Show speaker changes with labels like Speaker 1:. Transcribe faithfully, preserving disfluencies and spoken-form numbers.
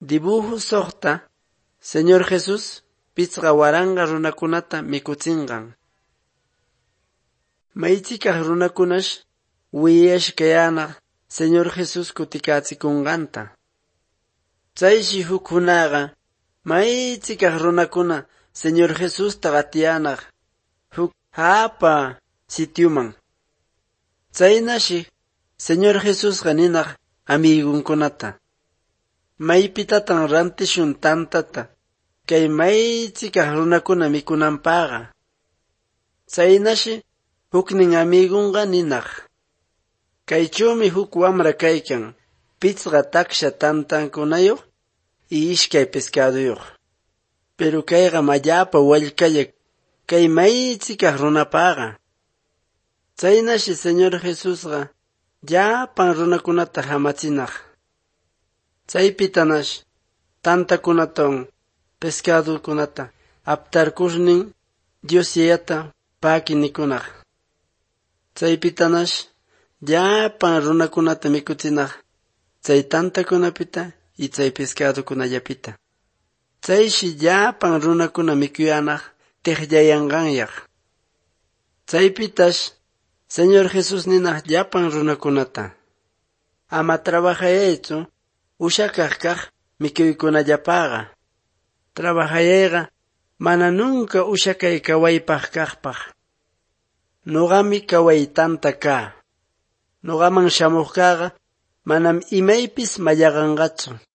Speaker 1: dibujo soqta Señor Jesús pitzqa waranga runakunata mikutsinqan. Maychikaq runakunash wiyashkayanaq Señor Jesús kutikatsikunqanta. Chayshi huk hunaqa maychikaq runakuna Señor Jesús taqatiyanaq huk hapa sitiuman. Chaynashi Señor Jesús qaninaq amigunkunata. Maypitatan rantishun tantata kay maychikaq runakuna mikunanpaqa. Chaynashi huknin amigunqa ninaq: kaychumi huk wamra kaykan pitzqa taksha tantankunayuq y ishkay pescaduyuq. Pero kayqa mallapa wallkalla kay maychikaq runapaqa. Chaynashi Señor Jesusqa llapan runakunata hamachinaq. Chaypitanash tantakunatawan pescadukunata aptarkurnin Dios yayata paki nikunaq. Chaypitanash llapan runakunata mikuchinaq chay tantakunapita y chay pescadukunallapita. Chayshi llapan runakuna mikuyanaq tiqllayanqanyaq. Chaypitash Señor Jesús ninaq llapan runakunata: ama trabajayaychu ushakaq kaq mikuykunallapaqa. Trabajayayqa mana nunca ushakay kawaypaq kaqpaq. Nuqami kaway tanta kaa. Nuqaman shamuqkaqa manam imaypis mallaqanqachu.